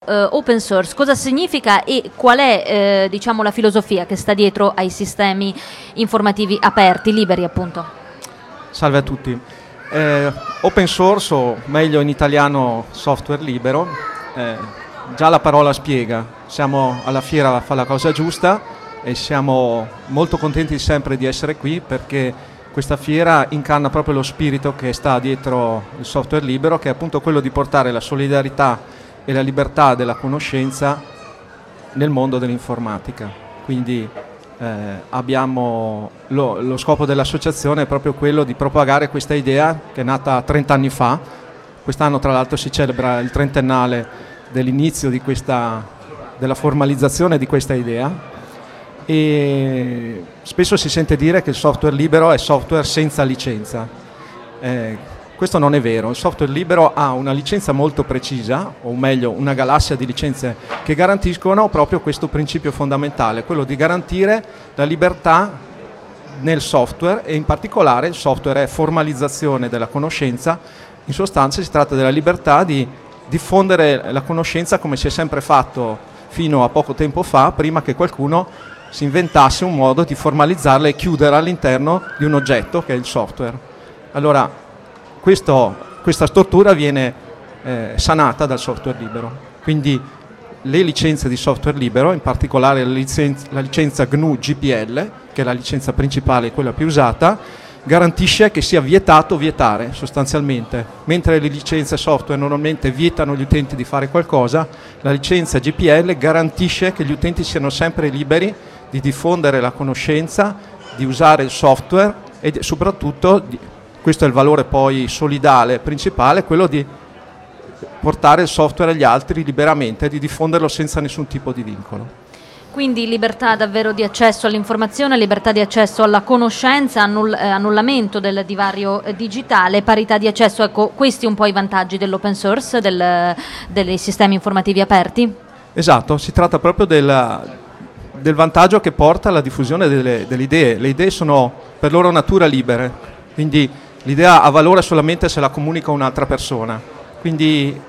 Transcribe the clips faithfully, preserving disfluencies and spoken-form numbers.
eh, open source, cosa significa e qual è eh, diciamo la filosofia che sta dietro ai sistemi informativi aperti, liberi appunto? Salve a tutti. Eh, open source, o meglio in italiano software libero, eh, già la parola spiega, siamo alla fiera a fare la cosa giusta e siamo molto contenti sempre di essere qui perché questa fiera incarna proprio lo spirito che sta dietro il software libero, che è appunto quello di portare la solidarietà e la libertà della conoscenza nel mondo dell'informatica. Quindi eh, abbiamo lo, lo scopo dell'associazione è proprio quello di propagare questa idea che è nata trenta anni fa. Quest'anno tra l'altro si celebra il trentennale dell'inizio di questa, della formalizzazione di questa idea. E spesso si sente dire che il software libero è software senza licenza. Eh, questo non è vero, il software libero ha una licenza molto precisa, o meglio una galassia di licenze che garantiscono proprio questo principio fondamentale, quello di garantire la libertà nel software, e in particolare il software è formalizzazione della conoscenza. In sostanza si tratta della libertà di diffondere la conoscenza come si è sempre fatto fino a poco tempo fa, prima che qualcuno si inventasse un modo di formalizzarla e chiuderla all'interno di un oggetto che è il software. Allora, questo, questa stortura viene eh, sanata dal software libero. Quindi le licenze di software libero, in particolare la licenza, la licenza G N U G P L, che è la licenza principale e quella più usata, garantisce che sia vietato vietare sostanzialmente. Mentre le licenze software normalmente vietano gli utenti di fare qualcosa, la licenza G P L garantisce che gli utenti siano sempre liberi di diffondere la conoscenza, di usare il software e soprattutto, questo è il valore poi solidale principale, quello di portare il software agli altri liberamente, di diffonderlo senza nessun tipo di vincolo. Quindi libertà davvero di accesso all'informazione, libertà di accesso alla conoscenza, annull- eh, annullamento del divario eh, digitale, parità di accesso, ecco, questi un po' i vantaggi dell'open source, del, dei sistemi informativi aperti? Esatto, si tratta proprio della, del vantaggio che porta alla diffusione delle, delle idee. Le idee sono per loro natura libere, quindi l'idea ha valore solamente se la comunica un'altra persona. Quindi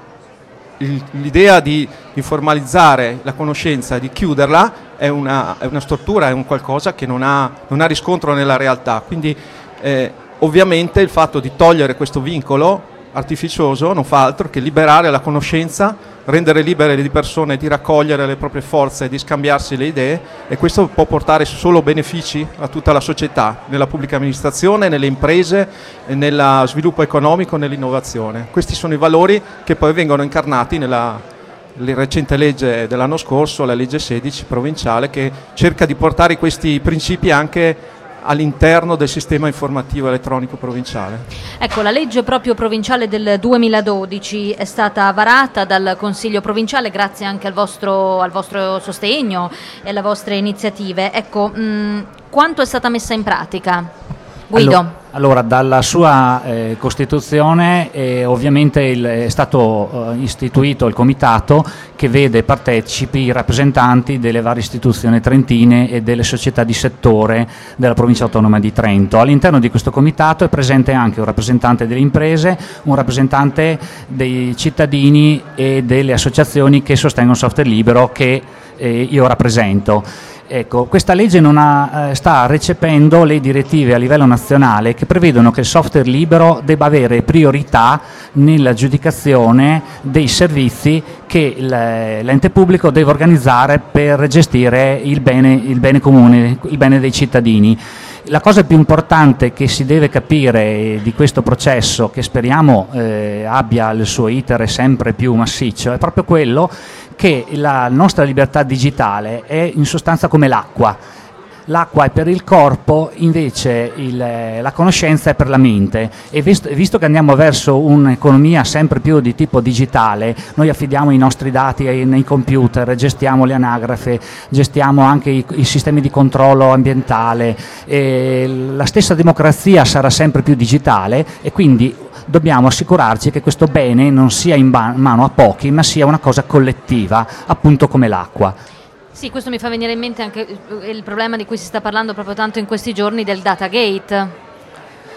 il, l'idea di, di formalizzare la conoscenza, di chiuderla, è una, è una stortura, è un qualcosa che non ha, non ha riscontro nella realtà. Quindi eh, ovviamente il fatto di togliere questo vincolo artificioso non fa altro che liberare la conoscenza, rendere libere le persone di raccogliere le proprie forze e di scambiarsi le idee, e questo può portare solo benefici a tutta la società, nella pubblica amministrazione, nelle imprese, nello sviluppo economico, nell'innovazione. Questi sono i valori che poi vengono incarnati nella la recente legge dell'anno scorso, la legge sedici provinciale, che cerca di portare questi principi anche all'interno del sistema informativo elettronico provinciale. Ecco, la legge proprio provinciale del duemiladodici è stata varata dal Consiglio provinciale grazie anche al vostro, al vostro sostegno e alle vostre iniziative. Ecco, mh, quanto è stata messa in pratica? Guido. Allora, allora dalla sua eh, costituzione eh, ovviamente il, è stato eh, istituito il comitato che vede partecipi i rappresentanti delle varie istituzioni trentine e delle società di settore della provincia autonoma di Trento. All'interno di questo comitato è presente anche un rappresentante delle imprese, un rappresentante dei cittadini e delle associazioni che sostengono il software libero che eh, io rappresento. Ecco, questa legge non ha, eh, sta recependo le direttive a livello nazionale che prevedono che il software libero debba avere priorità nell'aggiudicazione dei servizi che l'ente pubblico deve organizzare per gestire il bene, il bene comune, il bene dei cittadini. La cosa più importante che si deve capire di questo processo, che speriamo eh, abbia il suo iter sempre più massiccio, è proprio quello che la nostra libertà digitale è in sostanza come l'acqua. L'acqua è per il corpo, invece il, la conoscenza è per la mente, e visto, visto che andiamo verso un'economia sempre più di tipo digitale, noi affidiamo i nostri dati ai, nei computer, gestiamo le anagrafe, gestiamo anche i, i sistemi di controllo ambientale, e la stessa democrazia sarà sempre più digitale, e quindi dobbiamo assicurarci che questo bene non sia in ba- mano a pochi, ma sia una cosa collettiva, appunto come l'acqua. Sì, questo mi fa venire in mente anche il problema di cui si sta parlando proprio tanto in questi giorni del Datagate.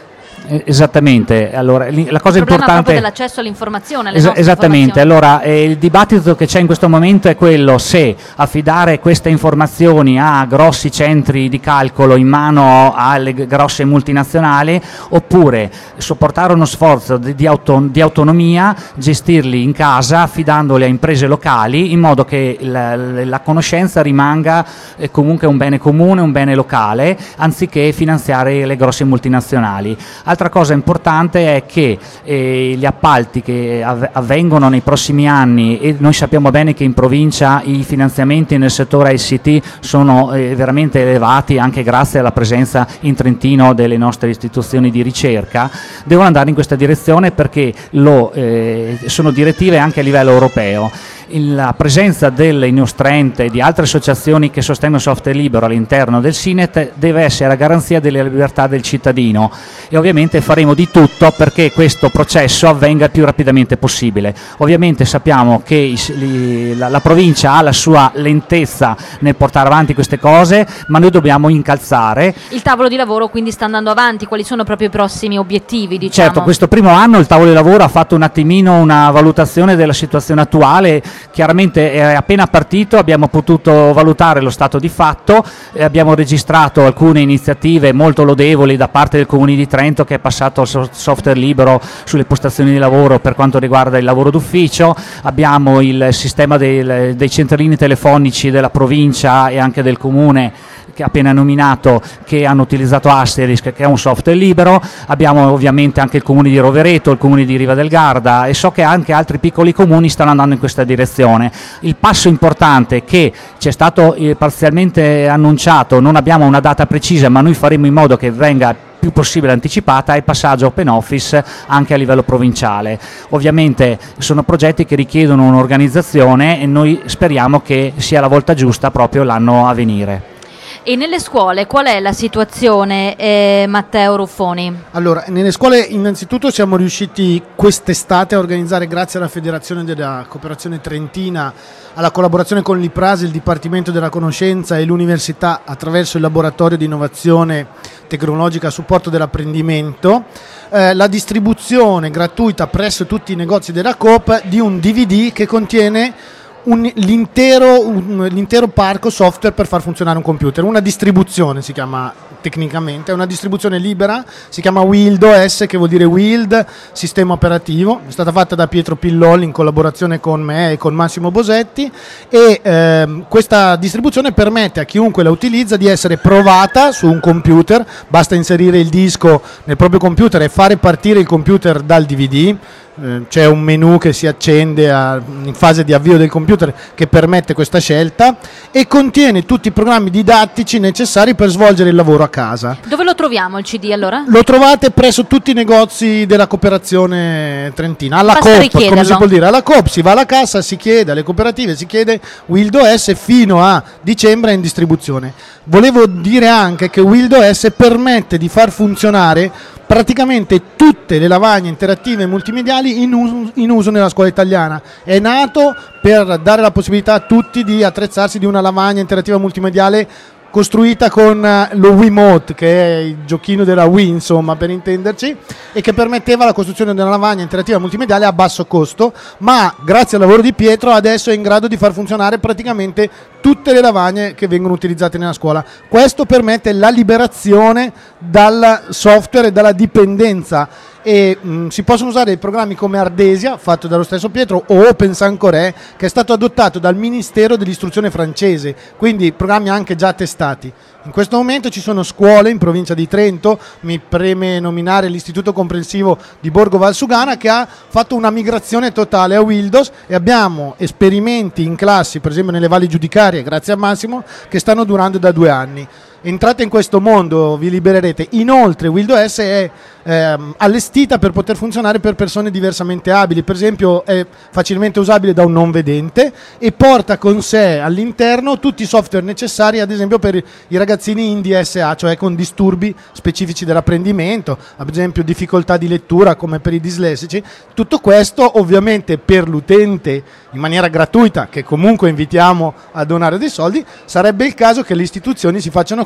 Esattamente, allora la cosa il problema importante proprio dell'accesso all'informazione, alle es- esattamente, allora eh, il dibattito che c'è in questo momento è quello se affidare queste informazioni a grossi centri di calcolo in mano alle g- grosse multinazionali, oppure sopportare uno sforzo di, di, auto- di autonomia, gestirli in casa affidandoli a imprese locali in modo che la, la conoscenza rimanga eh, comunque un bene comune, un bene locale, anziché finanziare le grosse multinazionali. Altra cosa importante è che eh, gli appalti che av- avvengono nei prossimi anni, e noi sappiamo bene che in provincia i finanziamenti nel settore I C T sono eh, veramente elevati anche grazie alla presenza in Trentino delle nostre istituzioni di ricerca, devono andare in questa direzione perché lo, eh, sono direttive anche a livello europeo. La presenza dell'Innostrente e di altre associazioni che sostengono il software libero all'interno del SINET deve essere a garanzia delle libertà del cittadino, e ovviamente faremo di tutto perché questo processo avvenga il più rapidamente possibile. Ovviamente sappiamo che i, li, la, la provincia ha la sua lentezza nel portare avanti queste cose, ma noi dobbiamo incalzare. Il tavolo di lavoro quindi sta andando avanti, quali sono proprio i prossimi obiettivi, diciamo? Certo, questo primo anno il tavolo di lavoro ha fatto un attimino una valutazione della situazione attuale. Chiaramente è appena partito, abbiamo potuto valutare lo stato di fatto, e abbiamo registrato alcune iniziative molto lodevoli da parte del Comune di Trento, che è passato al software libero sulle postazioni di lavoro per quanto riguarda il lavoro d'ufficio. Abbiamo il sistema dei, dei centralini telefonici della provincia e anche del Comune, che appena nominato, che hanno utilizzato Asterisk, che è un software libero. Abbiamo ovviamente anche il Comune di Rovereto, il Comune di Riva del Garda, e so che anche altri piccoli comuni stanno andando in questa direzione. Il passo importante che ci è stato eh, parzialmente annunciato, non abbiamo una data precisa, ma noi faremo in modo che venga più possibile anticipata, è il passaggio Open Office anche a livello provinciale. Ovviamente sono progetti che richiedono un'organizzazione e noi speriamo che sia la volta giusta proprio l'anno a venire. E nelle scuole qual è la situazione, eh, Matteo Ruffoni? Allora, nelle scuole innanzitutto siamo riusciti quest'estate a organizzare, grazie alla Federazione della Cooperazione Trentina, alla collaborazione con l'I P R A S, il Dipartimento della Conoscenza e l'Università, attraverso il Laboratorio di Innovazione Tecnologica a supporto dell'apprendimento, eh, la distribuzione gratuita presso tutti i negozi della Coop di un D V D che contiene Un, l'intero, un, l'intero parco software per far funzionare un computer. Una distribuzione si chiama tecnicamente, è una distribuzione libera, si chiama WildOS, che vuol dire Wild Sistema Operativo. È stata fatta da Pietro Pillolli in collaborazione con me e con Massimo Bosetti, e ehm, questa distribuzione permette a chiunque la utilizza di essere provata su un computer. Basta inserire il disco nel proprio computer e fare partire il computer dal D V D. C'è un menu che si accende a, in fase di avvio del computer, che permette questa scelta, e contiene tutti i programmi didattici necessari per svolgere il lavoro a casa. Dove lo troviamo il C D allora? Lo trovate presso tutti i negozi della cooperazione trentina, alla Basta Coop, come si può dire, alla Coop si va alla cassa, si chiede alle cooperative, si chiede WildOS, fino a dicembre è in distribuzione. Volevo dire anche che WildOS permette di far funzionare praticamente tutte le lavagne interattive multimediali in uso, in uso nella scuola italiana. È nato per dare la possibilità a tutti di attrezzarsi di una lavagna interattiva multimediale costruita con lo Wiimote, che è il giochino della Wii, insomma, per intenderci, e che permetteva la costruzione di una lavagna interattiva multimediale a basso costo, ma grazie al lavoro di Pietro adesso è in grado di far funzionare praticamente tutte le lavagne che vengono utilizzate nella scuola. Questo permette la liberazione dal software e dalla dipendenza, e mh, si possono usare dei programmi come Ardesia, fatto dallo stesso Pietro, o Open Sancoré, che è stato adottato dal Ministero dell'Istruzione francese, quindi programmi anche già testati. In questo momento ci sono scuole in provincia di Trento, mi preme nominare l'Istituto Comprensivo di Borgo Valsugana, che ha fatto una migrazione totale a Windows, e abbiamo esperimenti in classi, per esempio nelle Valli Giudicarie, grazie a Massimo, che stanno durando da due anni. Entrate in questo mondo, vi libererete. Inoltre WildOS è ehm, allestita per poter funzionare per persone diversamente abili, per esempio è facilmente usabile da un non vedente e porta con sé all'interno tutti i software necessari, ad esempio per i ragazzini in D S A, cioè con disturbi specifici dell'apprendimento, ad esempio difficoltà di lettura come per i dislessici. Tutto questo ovviamente per l'utente in maniera gratuita, che comunque invitiamo a donare dei soldi. Sarebbe il caso che le istituzioni si facciano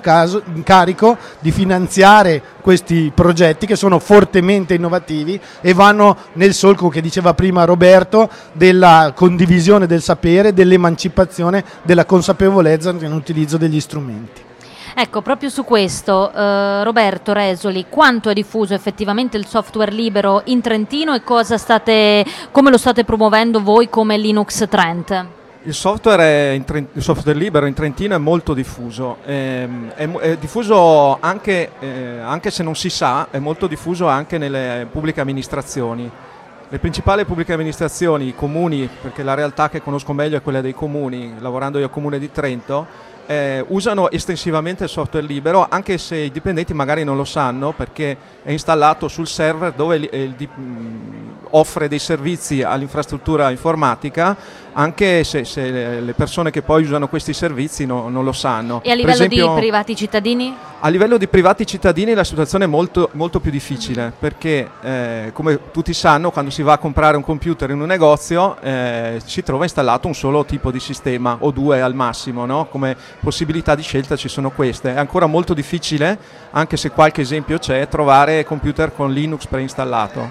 caso, in carico di finanziare questi progetti che sono fortemente innovativi e vanno nel solco che diceva prima Roberto della condivisione del sapere, dell'emancipazione, della consapevolezza nell'utilizzo degli strumenti. Ecco, proprio su questo, eh, Roberto Resoli, quanto è diffuso effettivamente il software libero in Trentino e cosa state, come lo state promuovendo voi come Linux Trent? Il software, è in Trent- il software libero in Trentino è molto diffuso, ehm, è, è diffuso anche, eh, anche se non si sa, è molto diffuso anche nelle pubbliche amministrazioni. Le principali pubbliche amministrazioni, i comuni, perché la realtà che conosco meglio è quella dei comuni, lavorando io al Comune di Trento, Eh, usano estensivamente il software libero, anche se i dipendenti magari non lo sanno perché è installato sul server dove il, il, il, offre dei servizi all'infrastruttura informatica, anche se, se le, le persone che poi usano questi servizi no, non lo sanno. E a livello per esempio, di privati cittadini? A livello di privati cittadini la situazione è molto, molto più difficile perché eh, come tutti sanno, quando si va a comprare un computer in un negozio eh, si trova installato un solo tipo di sistema o due al massimo, no? Come possibilità di scelta ci sono queste. È ancora molto difficile, anche se qualche esempio c'è, trovare computer con Linux preinstallato.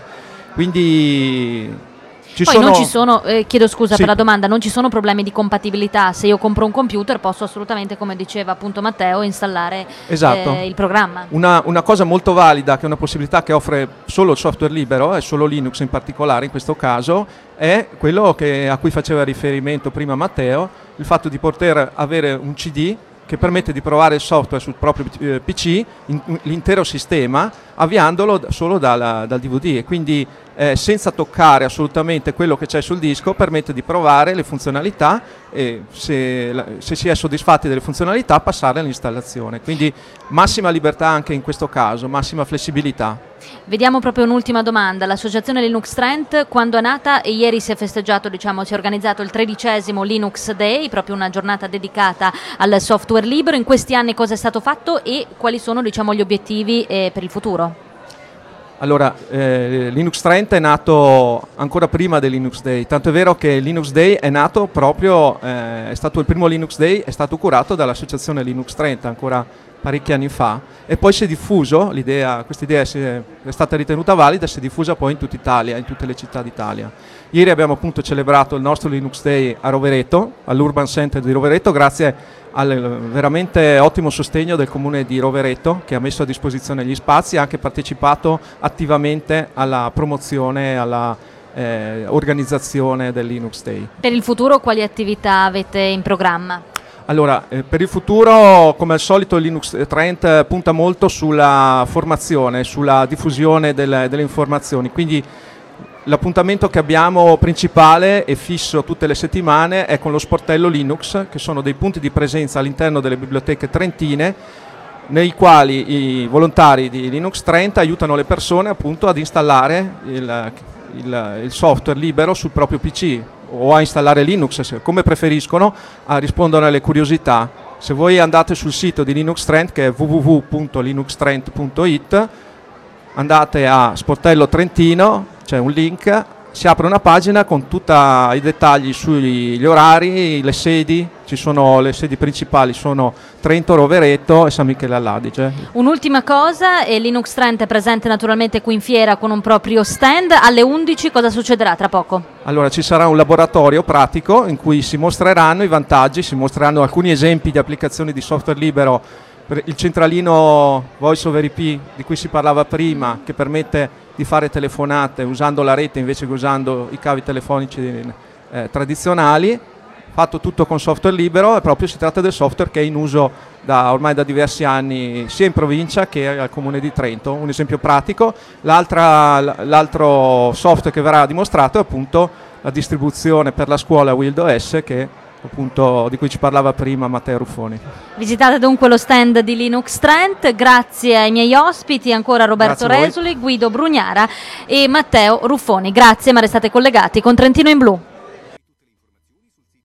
Quindi ci Poi sono... non ci sono, eh, chiedo scusa sì. per la domanda, non ci sono problemi di compatibilità. Se io compro un computer posso assolutamente, come diceva appunto Matteo, installare Esatto. eh, il programma. Una, una cosa molto valida, che è una possibilità che offre solo il software libero, e solo Linux in particolare in questo caso, è quello che, a cui faceva riferimento prima Matteo, il fatto di poter avere un C D che permette di provare il software sul proprio eh, P C, in, l'intero sistema, avviandolo solo dal, dal D V D, e quindi eh, senza toccare assolutamente quello che c'è sul disco, permette di provare le funzionalità e se, se si è soddisfatti delle funzionalità passare all'installazione. Quindi massima libertà anche in questo caso, massima flessibilità. Vediamo proprio un'ultima domanda. L'associazione Linux Trent quando è nata? E ieri si è festeggiato, diciamo, si è organizzato il tredicesimo Linux Day, proprio una giornata dedicata al software libero. In questi anni cosa è stato fatto e quali sono, diciamo, gli obiettivi eh, per il futuro? Allora, eh, Linux Trent è nato ancora prima del Linux Day, tanto è vero che Linux Day è nato proprio, eh, è stato il primo Linux Day, è stato curato dall'associazione Linux Trent ancora parecchi anni fa, e poi si è diffuso, l'idea, questa idea si è, è stata ritenuta valida, si è diffusa poi in tutta Italia, in tutte le città d'Italia. Ieri abbiamo appunto celebrato il nostro Linux Day a Rovereto, all'Urban Center di Rovereto, grazie al veramente ottimo sostegno del Comune di Rovereto, che ha messo a disposizione gli spazi e ha anche partecipato attivamente alla promozione e alla eh, organizzazione del Linux Day. Per il futuro quali attività avete in programma? Allora, eh, per il futuro, come al solito, il Linux Trent punta molto sulla formazione, sulla diffusione del, delle informazioni, quindi l'appuntamento che abbiamo principale e fisso tutte le settimane è con lo sportello Linux, che sono dei punti di presenza all'interno delle biblioteche trentine, nei quali i volontari di Linux Trent aiutano le persone appunto ad installare il, il, il software libero sul proprio P C o a installare Linux, come preferiscono, a rispondere alle curiosità. Se voi andate sul sito di Linux Trent, che è w w w punto linux trent punto i t, andate a Sportello Trentino, c'è un link, si apre una pagina con tutti i dettagli sugli orari, le sedi, ci sono le sedi principali, sono Trento, Rovereto e San Michele all'Adige. Un'ultima cosa, e Linux Trent è presente naturalmente qui in fiera con un proprio stand, alle undici cosa succederà tra poco? Allora ci sarà un laboratorio pratico in cui si mostreranno i vantaggi, si mostreranno alcuni esempi di applicazioni di software libero, per il centralino Voice over I P di cui si parlava prima, che permette di fare telefonate usando la rete invece che usando i cavi telefonici eh, tradizionali, fatto tutto con software libero, e proprio si tratta del software che è in uso da, ormai da diversi anni sia in provincia che al Comune di Trento. Un esempio pratico. L'altra, l'altro software che verrà dimostrato è appunto la distribuzione per la scuola WildOS, che appunto di cui ci parlava prima Matteo Ruffoni. Visitate dunque lo stand di Linux Trent, grazie ai miei ospiti, ancora Roberto Resoli, Guido Brugnara e Matteo Ruffoni. Grazie, ma restate collegati con Trentino in Blu.